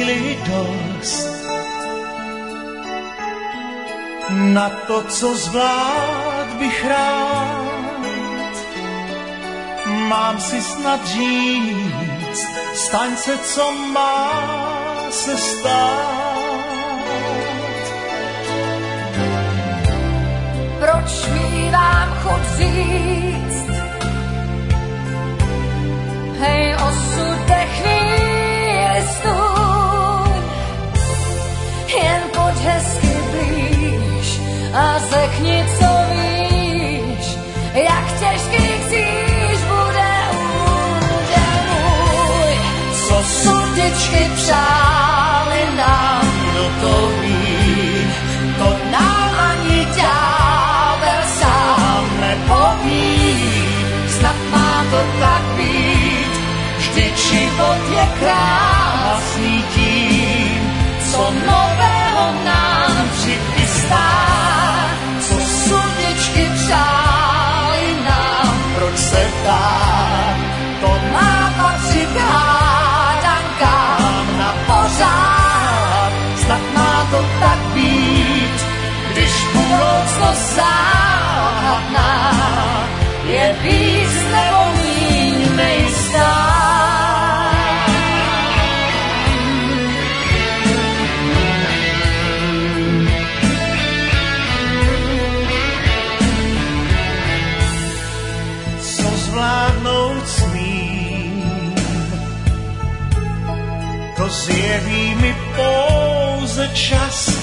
síly dost na to, co zvlád bych rád. Mám si snad říct, staň se, co má se stát. Proč mívám chuť říct, hej, osude, chvíli stůj, jen poď hezky blíž a řekni, co víš, jak těžký kříž bude úděl můj. Co sudičky přáli nám, kdo to ví, to nám ani ďábel sám nepoví. Snad má to tak být, vždyť život je krásný tím, co nového nám přichystá. Co sudičky přáli nám, proč se ptát, to má patřit hádankám na pořád. Snad má to tak být, když budoucnost záhadná je víc nebo míň nejistá. Co zvládnout smím, to zjeví mi pouze čas.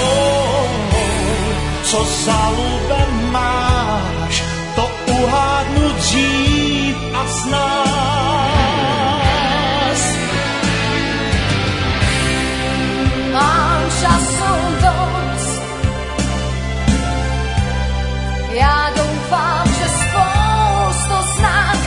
Co za lubem máš, to uhádnu dřív a znás. Mám času dost, já doufám, že spoustu snad,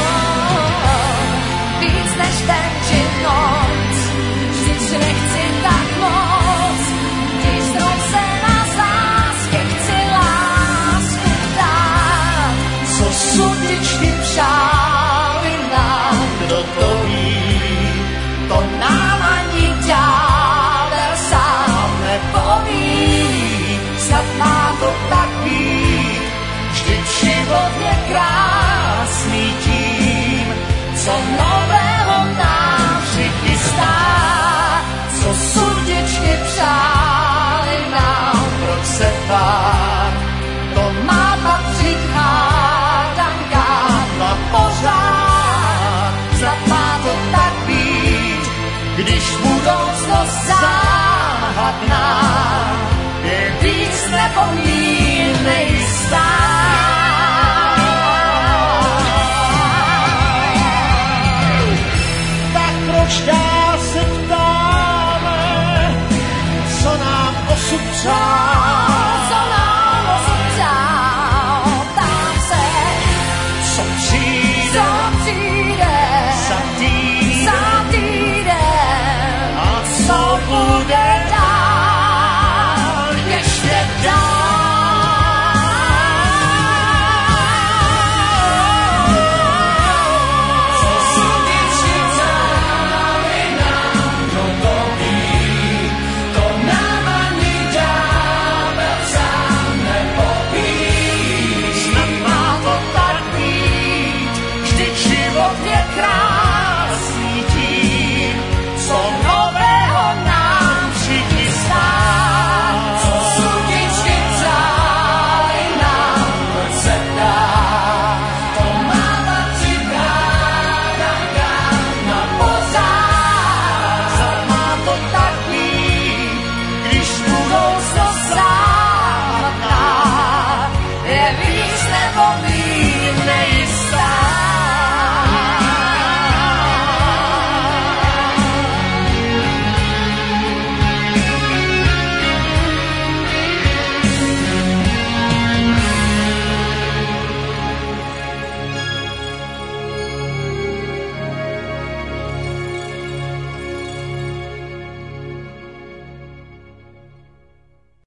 víc než den či noc, vždyť nechci tak moc, když znov se nás lásky chci lásku dát. Co sudičky přáli nám, kdo to ví, to nám ani ďábel sám nepoví. Snad má to tak být, vždyť život je krásný tím, co nového nám přichystá. Co sudičky přáli nám, proč se ptát, to má patřit hádankám na pořád. Snad má to tak být, když budoucnost záhadná je víc nebo míň nejistá. Tak proč dál se ptáme, co nám osud přál?